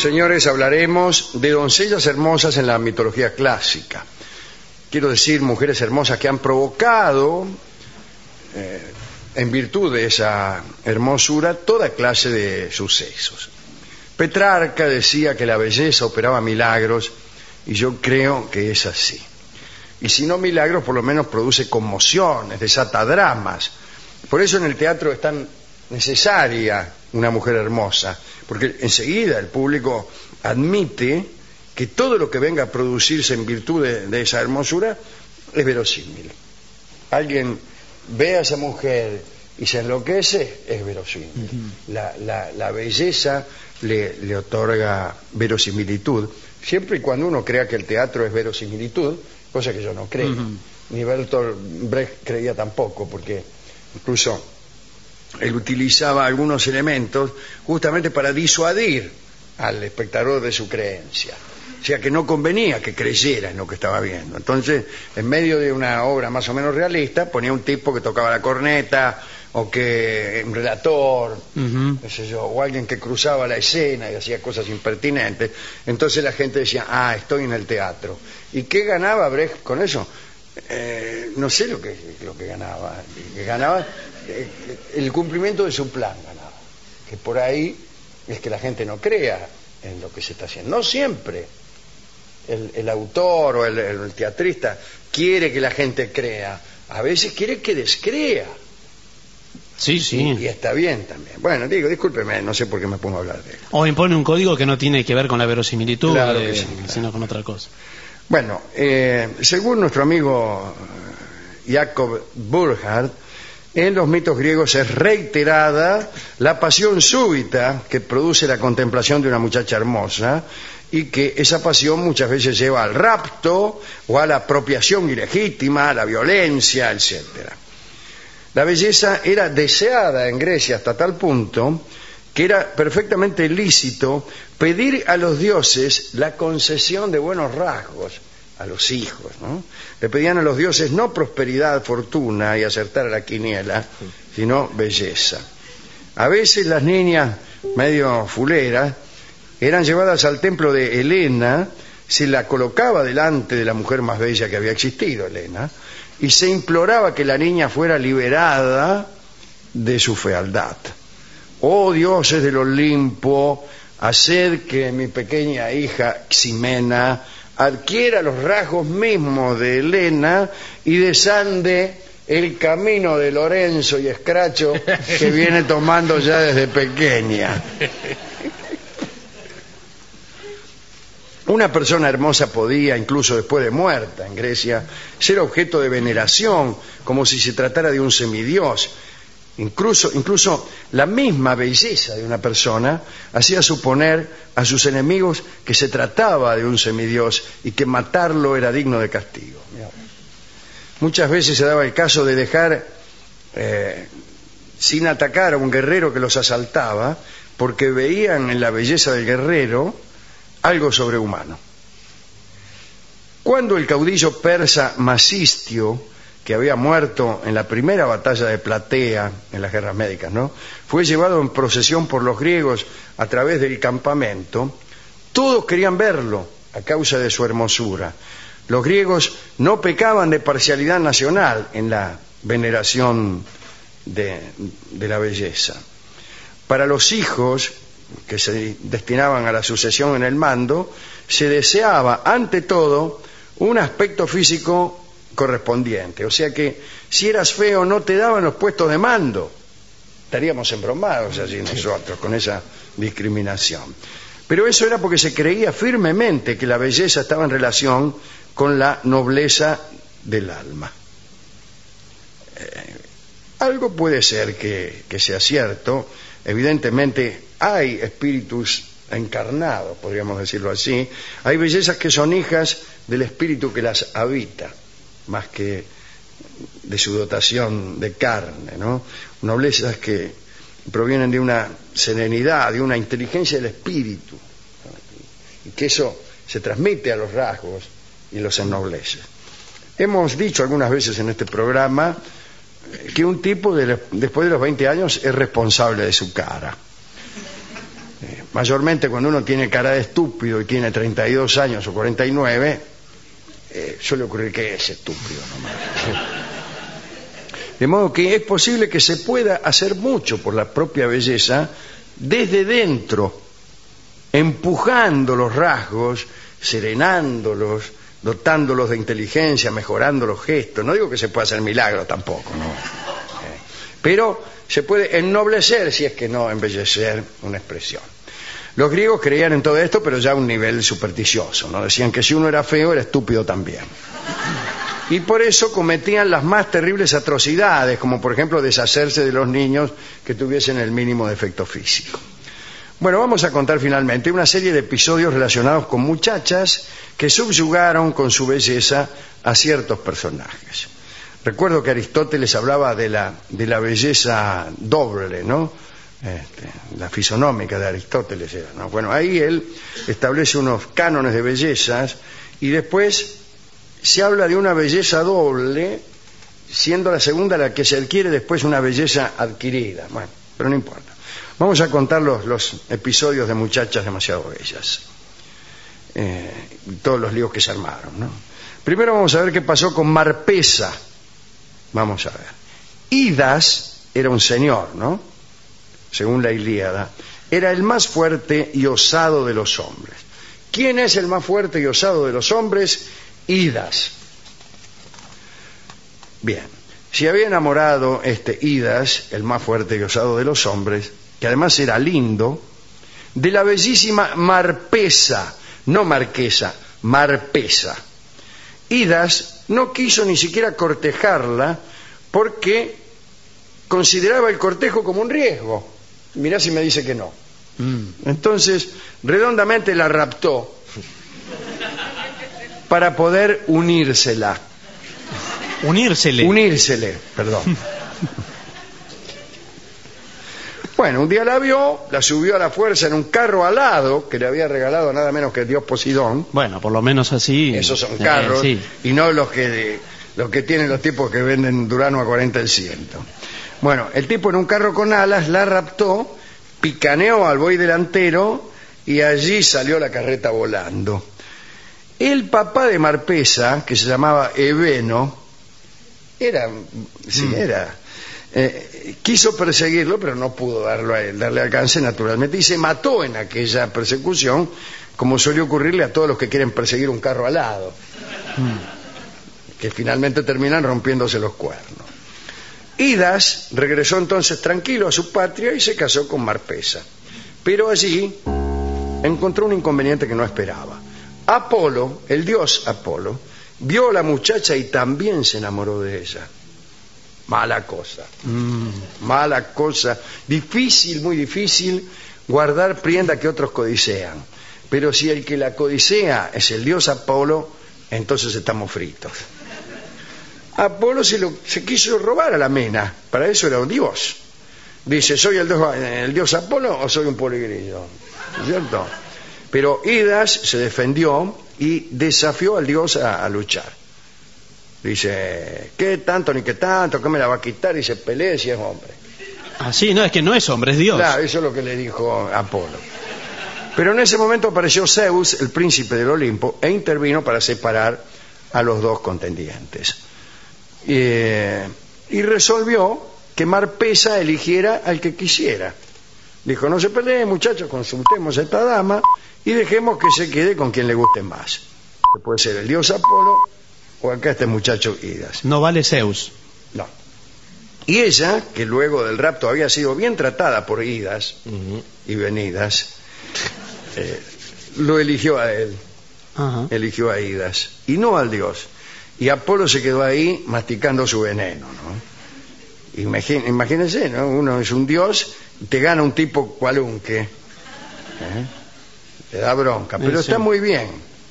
señores, hablaremos de doncellas hermosas en la mitología clásica. Quiero decir, mujeres hermosas que han provocado, en virtud de esa hermosura, toda clase de sucesos. Petrarca decía que la belleza operaba milagros, y yo creo que es así. Y si no milagros, por lo menos produce conmociones, desata dramas. Por eso en el teatro es tan necesaria una mujer hermosa, porque enseguida el público admite que todo lo que venga a producirse en virtud de esa hermosura es verosímil. Alguien ve a esa mujer y se enloquece, es verosímil. La belleza le otorga verosimilitud, siempre y cuando uno crea que el teatro es verosimilitud, cosa que yo no creo. Ni Bertolt Brecht creía tampoco, porque incluso él utilizaba algunos elementos justamente para disuadir al espectador de su creencia. O sea que no convenía que creyera en lo que estaba viendo. Entonces, en medio de una obra más o menos realista, ponía un tipo que tocaba la corneta, o que un relator, qué sé yo, o alguien que cruzaba la escena y hacía cosas impertinentes. Entonces la gente decía, estoy en el teatro. ¿Y qué ganaba Brecht con eso? No sé lo que ganaba. Ganaba el cumplimiento de su plan, ganaba. Que por ahí es que la gente no crea en lo que se está haciendo. No siempre el autor o el teatrista quiere que la gente crea. A veces quiere que descrea. Sí. Y está bien también. Bueno, discúlpeme, no sé por qué me pongo a hablar de él. O impone un código que no tiene que ver con la verosimilitud, claro que sí, sino con otra cosa. Bueno, según nuestro amigo Jacob Burckhardt, en los mitos griegos es reiterada la pasión súbita que produce la contemplación de una muchacha hermosa, y que esa pasión muchas veces lleva al rapto o a la apropiación ilegítima, a la violencia, etcétera. La belleza era deseada en Grecia hasta tal punto que era perfectamente lícito pedir a los dioses la concesión de buenos rasgos a los hijos, ¿no? Le pedían a los dioses no prosperidad, fortuna y acertar a la quiniela, sino belleza. A veces las niñas medio fuleras eran llevadas al templo de Helena, se la colocaba delante de la mujer más bella que había existido, Helena, y se imploraba que la niña fuera liberada de su fealdad. Oh dioses del Olimpo, haced que mi pequeña hija Ximena adquiera los rasgos mismos de Helena y desande el camino de Lorenzo y Escracho que viene tomando ya desde pequeña. Una persona hermosa podía, incluso después de muerta en Grecia, ser objeto de veneración, como si se tratara de un semidios. Incluso la misma belleza de una persona hacía suponer a sus enemigos que se trataba de un semidios y que matarlo era digno de castigo. Muchas veces se daba el caso de dejar sin atacar a un guerrero que los asaltaba, porque veían en la belleza del guerrero algo sobrehumano. Cuando el caudillo persa Masistio, que había muerto en la primera batalla de Platea, en las guerras médicas, ¿no?, fue llevado en procesión por los griegos a través del campamento, todos querían verlo a causa de su hermosura. Los griegos no pecaban de parcialidad nacional en la veneración de la belleza. Para los hijos que se destinaban a la sucesión en el mando, se deseaba ante todo un aspecto físico correspondiente. O sea que si eras feo no te daban los puestos de mando. Estaríamos embromados allí nosotros con esa discriminación. Pero eso era porque se creía firmemente que la belleza estaba en relación con la nobleza del alma. Algo puede ser que sea cierto. Evidentemente hay espíritus encarnados, podríamos decirlo así. Hay bellezas que son hijas del espíritu que las habita, más que de su dotación de carne, ¿no? Noblezas que provienen de una serenidad, de una inteligencia del espíritu, ¿no? Y que eso se transmite a los rasgos y los ennoblece. Hemos dicho algunas veces en este programa que un tipo después de los 20 años es responsable de su cara. mayormente cuando uno tiene cara de estúpido y tiene 32 años o 49, suele ocurrir que es estúpido nomás. De modo que es posible que se pueda hacer mucho por la propia belleza desde dentro, empujando los rasgos, serenándolos, dotándolos de inteligencia, mejorando los gestos. No digo que se pueda hacer milagro tampoco, ¿no? Pero se puede ennoblecer, si es que no embellecer, una expresión. Los griegos creían en todo esto, pero ya a un nivel supersticioso, ¿no? Decían que si uno era feo, era estúpido también. Y por eso cometían las más terribles atrocidades, como por ejemplo deshacerse de los niños que tuviesen el mínimo defecto físico. Bueno, vamos a contar finalmente una serie de episodios relacionados con muchachas que subyugaron con su belleza a ciertos personajes. Recuerdo que Aristóteles hablaba de la belleza doble, ¿no? La fisonómica de Aristóteles era, ¿no? Bueno, ahí él establece unos cánones de bellezas y después se habla de una belleza doble, siendo la segunda la que se adquiere después una belleza adquirida. Bueno, pero no importa. Vamos a contar los episodios de muchachas demasiado bellas. Todos los líos que se armaron, ¿no? Primero vamos a ver qué pasó con Marpesa. Vamos a ver. Idas era un señor, ¿no? Según la Ilíada. Era el más fuerte y osado de los hombres. ¿Quién es el más fuerte y osado de los hombres? Idas. Bien. Se había enamorado Idas, el más fuerte y osado de los hombres, que además era lindo, de la bellísima Marpesa, no Marquesa, Marpesa. Idas no quiso ni siquiera cortejarla porque consideraba el cortejo como un riesgo. Mirá si me dice que no. Entonces, redondamente la raptó para poder unírsele, perdón. Bueno, un día la vio, la subió a la fuerza en un carro alado que le había regalado nada menos que el dios Poseidón. Bueno, por lo menos así. Esos son carros, sí. Y no los que tienen los tipos que venden Durano a 40 el ciento. Bueno, el tipo en un carro con alas la raptó, picaneó al buey delantero y allí salió la carreta volando. El papá de Marpesa, que se llamaba Ebeno, quiso perseguirlo, pero no pudo darle alcance naturalmente, y se mató en aquella persecución, como suele ocurrirle a todos los que quieren perseguir un carro alado, que finalmente terminan rompiéndose los cuernos. Idas regresó entonces tranquilo a su patria y se casó con Marpesa, pero allí encontró un inconveniente que no esperaba. Apolo, el dios Apolo, vio a la muchacha y también se enamoró de ella. Mala cosa, mala cosa, difícil, muy difícil guardar prenda que otros codician, pero si el que la codicea es el dios Apolo, entonces estamos fritos. Apolo se quiso robar a la mena, para eso era un dios. Dice, ¿soy el dios Apolo o soy un poligrillo? ¿Cierto? Pero Idas se defendió y desafió al dios a luchar. Dice, ¿qué tanto ni qué tanto? ¿Qué me la va a quitar? Y se pelea si es hombre. Ah, sí, no, es que no es hombre, es Dios. Claro, eso es lo que le dijo Apolo. Pero en ese momento apareció Zeus, el príncipe del Olimpo, e intervino para separar a los dos contendientes. Y resolvió que Marpesa eligiera al que quisiera. Dijo, no se peleen, muchachos, consultemos a esta dama y dejemos que se quede con quien le guste más. Que puede ser el dios Apolo o acá este muchacho Idas. No vale Zeus. No. Y ella, que luego del rapto había sido bien tratada por Idas y Venidas, lo eligió a él. Eligió a Idas y no al dios. Y Apolo se quedó ahí masticando su veneno, ¿no? Imagínense, ¿no? Uno es un dios, te gana un tipo cualunque, te da bronca, pero sí. Está muy bien,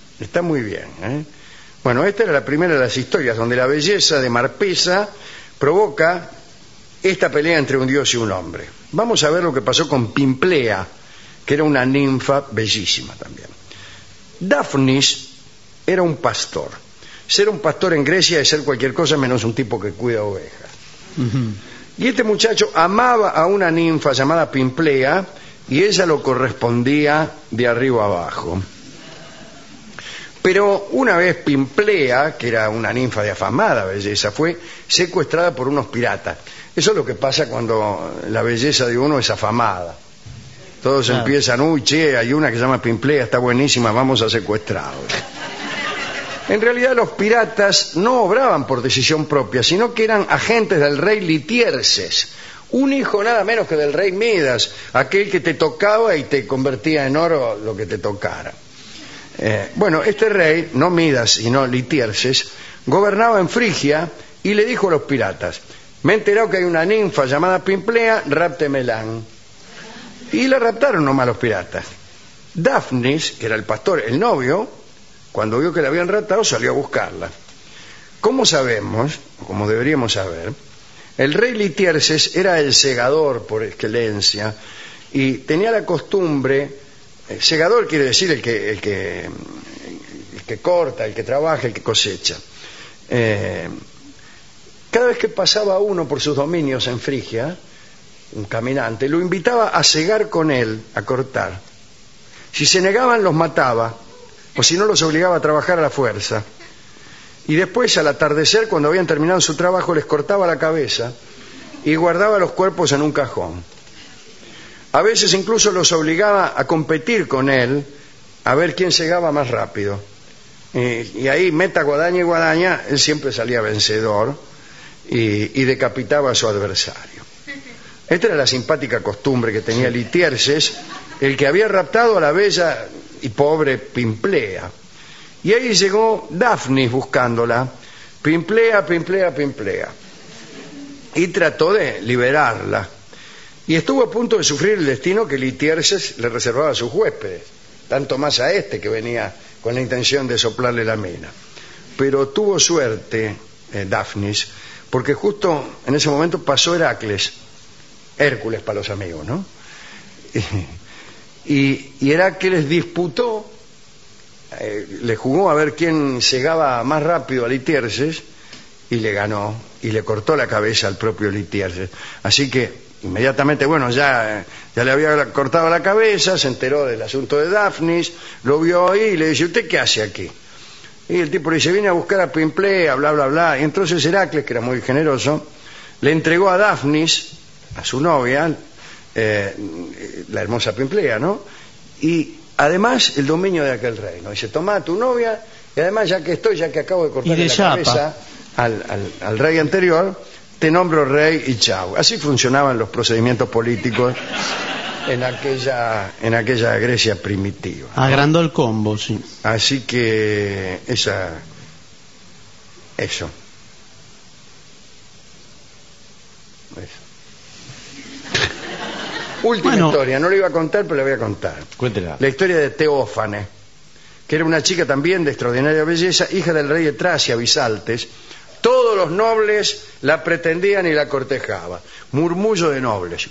Bueno, esta era la primera de las historias donde la belleza de Marpesa provoca esta pelea entre un dios y un hombre. Vamos a ver lo que pasó con Pimplea, que era una ninfa bellísima también. Dafnis era un pastor. Ser un pastor en Grecia es ser cualquier cosa menos un tipo que cuida ovejas. Y este muchacho amaba a una ninfa llamada Pimplea y ella lo correspondía de arriba abajo. Pero una vez Pimplea, que era una ninfa de afamada belleza, fue secuestrada por unos piratas. Eso es lo que pasa cuando la belleza de uno es afamada. Todos empiezan, uy, che, hay una que se llama Pimplea, está buenísima, vamos a secuestrarla. En realidad los piratas no obraban por decisión propia, sino que eran agentes del rey Litierses, un hijo nada menos que del rey Midas, aquel que te tocaba y te convertía en oro lo que te tocara. Bueno, este rey, no Midas, sino Litierses, gobernaba en Frigia y le dijo a los piratas: me he enterado que hay una ninfa llamada Pimplea, ráptemelán. Y la raptaron nomás los piratas. Dafnis, que era el pastor, el novio, cuando vio que la habían raptado, salió a buscarla. Como sabemos, como deberíamos saber, el rey Litierses era el segador por excelencia y tenía la costumbre, segador quiere decir el que corta, el que trabaja, el que cosecha. Cada vez que pasaba uno por sus dominios en Frigia, un caminante, lo invitaba a segar con él, a cortar. Si se negaban, los mataba, o si no, los obligaba a trabajar a la fuerza. Y después, al atardecer, cuando habían terminado su trabajo, les cortaba la cabeza y guardaba los cuerpos en un cajón. A veces incluso los obligaba a competir con él, a ver quién segaba más rápido. Y ahí, meta guadaña y guadaña, él siempre salía vencedor y decapitaba a su adversario. Esta era la simpática costumbre que tenía Litierses, el que había raptado a la bella y pobre Pimplea. Y ahí llegó Dafnis buscándola, Pimplea, Pimplea, Pimplea, y trató de liberarla. Y estuvo a punto de sufrir el destino que Litierses le reservaba a sus huéspedes, tanto más a este que venía con la intención de soplarle la mena. Pero tuvo suerte Dafnis, porque justo en ese momento pasó Heracles, Hércules para los amigos, ¿no? Y Heracles disputó, le jugó a ver quién segaba más rápido a Litierses y le ganó y le cortó la cabeza al propio Litierses. Así que inmediatamente, bueno, ya le había cortado la cabeza, se enteró del asunto de Dafnis, lo vio ahí y le dice: ¿usted qué hace aquí? Y el tipo le dice: vine a buscar a Pimplea, bla, bla, bla. Y entonces Heracles, que era muy generoso, le entregó a Dafnis, a su novia, la hermosa Pimplea, ¿no? Y además el dominio de aquel reino. Dice: toma a tu novia, y además ya que acabo de cortarle la cabeza al rey anterior, te nombro rey y chau. Así funcionaban los procedimientos políticos en aquella Grecia primitiva, ¿no? Agrandó el combo, sí. Así que eso. Última historia, no la iba a contar, pero la voy a contar. Cuéntela. La historia de Teófane, que era una chica también de extraordinaria belleza, hija del rey de Tracia, Bisaltes. Todos los nobles la pretendían y la cortejaban. Murmullo de nobles.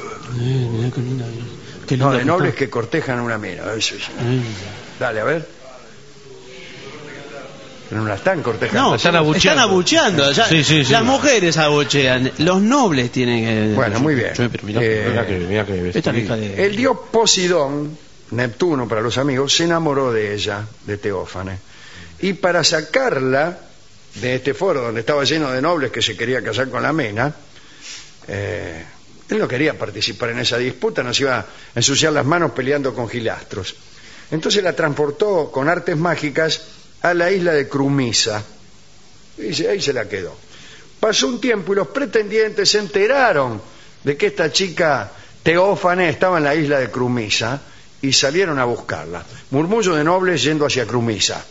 No, de nobles que cortejan a una mina. Dale, a ver. Pero no la están cortejando. No, están abucheando. Sí. Las mujeres abuchean. Los nobles tienen que... Bueno, muy bien. Mira que Esta hija de... El dios Posidón, Neptuno para los amigos, se enamoró de ella, de Teófane. Y para sacarla de este foro donde estaba lleno de nobles que se quería casar con la mena, él no quería participar en esa disputa, nos iba a ensuciar las manos peleando con gilastros. Entonces la transportó con artes mágicas a la isla de Crumisa y ahí se la quedó. Pasó un tiempo y los pretendientes se enteraron de que esta chica Teófane estaba en la isla de Crumisa y salieron a buscarla. Murmullo de nobles yendo hacia Crumisa.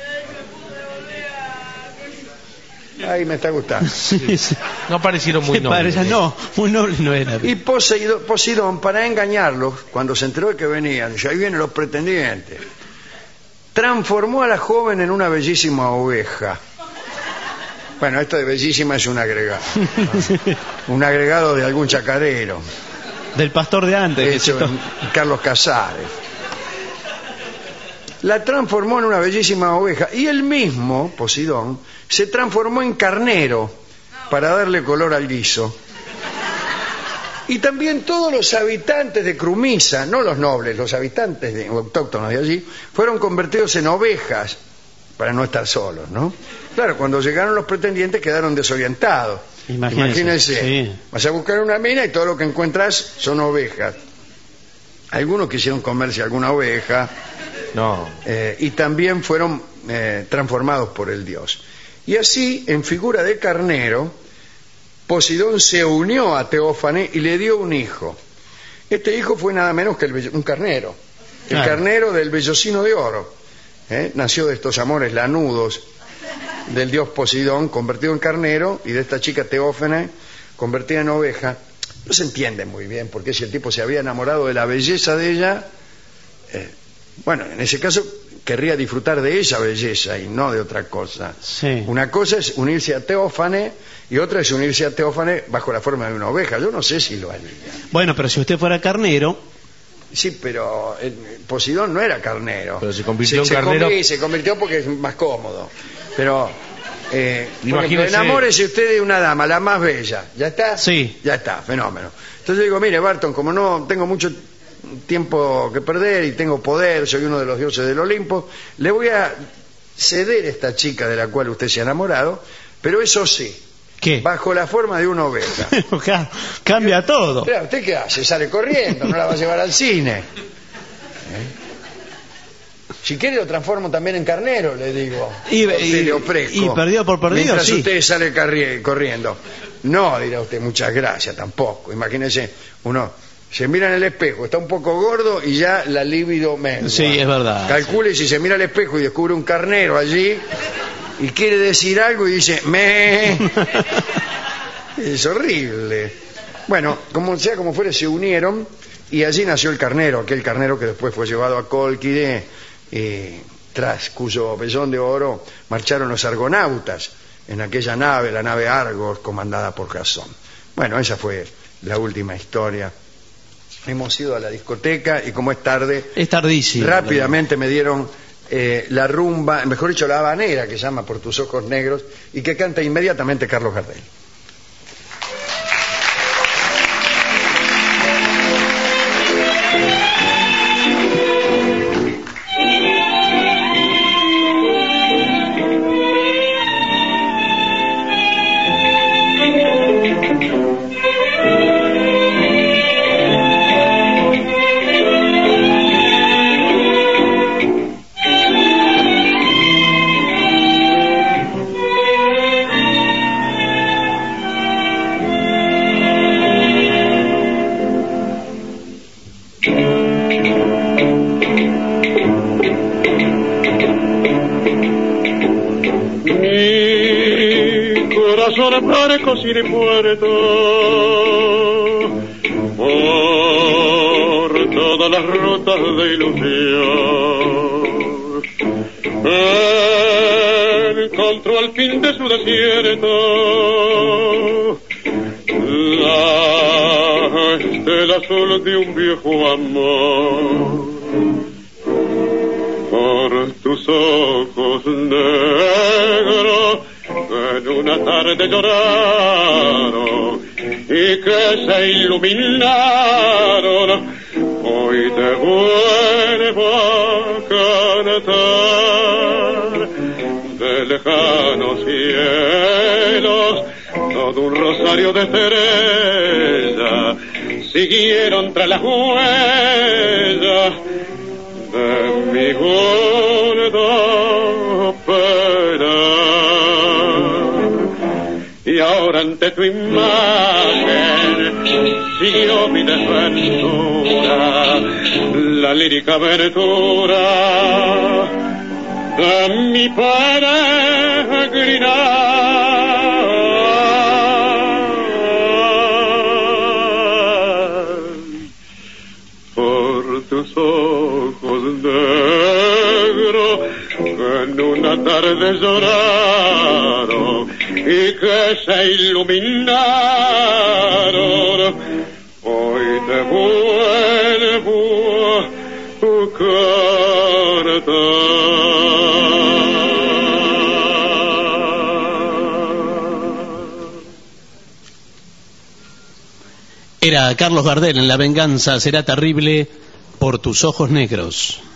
Ahí me está gustando. Sí. No parecieron muy nobles. No, muy nobles no era. Y Posidón, para engañarlos, cuando se enteró de que venían, dice: ahí vienen los pretendientes, transformó a la joven en una bellísima oveja. Bueno, esto de bellísima es un agregado, ¿no? Un agregado de algún chacarero. Del pastor de antes. Hecho en Carlos Casares. La transformó en una bellísima oveja y él mismo, Posidón, se transformó en carnero para darle color al guiso. Y también todos los habitantes de Crumisa, no los nobles, los habitantes autóctonos de allí, fueron convertidos en ovejas para no estar solos, ¿no? Claro, cuando llegaron los pretendientes quedaron desorientados. Imagínense, sí. Vas a buscar una mina y todo lo que encuentras son ovejas. Algunos quisieron comerse alguna oveja. No. Y también fueron transformados por el dios. Y así, en figura de carnero, Poseidón se unió a Teófane y le dio un hijo. Este hijo fue nada menos que un carnero. El carnero del vellocino de oro. Nació de estos amores lanudos del dios Poseidón, convertido en carnero, y de esta chica Teófane, convertida en oveja. No se entiende muy bien porque si el tipo se había enamorado de la belleza de ella, bueno, en ese caso querría disfrutar de esa belleza y no de otra cosa. Sí. Una cosa es unirse a Teófane y otra es unirse a Teófane bajo la forma de una oveja. Yo no sé si lo haría. Bueno, pero si usted fuera carnero... Sí, pero Poseidón no era carnero. Pero se convirtió en carnero. Se convirtió porque es más cómodo. Pero enamórese usted de una dama, la más bella. ¿Ya está? Sí. Ya está, fenómeno. Entonces yo digo, mire, Barton, como no tengo mucho tiempo que perder y tengo poder, soy uno de los dioses del Olimpo, le voy a ceder esta chica de la cual usted se ha enamorado, pero eso sí, ¿qué? Bajo la forma de una oveja. Cambia todo. Claro, ¿usted qué hace? Sale corriendo, no la va a llevar al cine. Si quiere lo transformo también en carnero, le digo. Le ofrezco. Y perdido por perdido, mientras sí. usted sale corriendo. No, dirá usted, muchas gracias, tampoco. Imagínese, uno se mira en el espejo, está un poco gordo y ya la libido mengua. Sí, es verdad. Calcule si se mira al espejo y descubre un carnero allí y quiere decir algo y dice, me. Es horrible. Bueno, como sea como fuere, se unieron y allí nació el carnero, aquel carnero que después fue llevado a Cólquide, tras cuyo vellón de oro marcharon los argonautas en aquella nave, la nave Argos, comandada por Jasón. Bueno, esa fue la última historia. Hemos ido a la discoteca y como es tarde, es tardísimo, rápidamente me dieron la rumba, mejor dicho la habanera, que se llama Por tus ojos negros y que canta inmediatamente Carlos Gardel. Barcos y de puerto por todas las rutas de ilusión encontró al fin de su desierto la estela azul de un viejo amor. Por tus ojos negros en una tarde lloraron y que se iluminaron, hoy te vuelvo a cantar de lejanos cielos, todo un rosario de estrellas siguieron tras las huellas de mi gorda pena. Y ahora ante tu imagen siguió mi desventura, la lírica aventura de mi peregrinar. Por tus ojos negros en una tarde lloraron y que se iluminaron, hoy te vuelvo a cantar. Era Carlos Gardel en La venganza será terrible por tus ojos negros.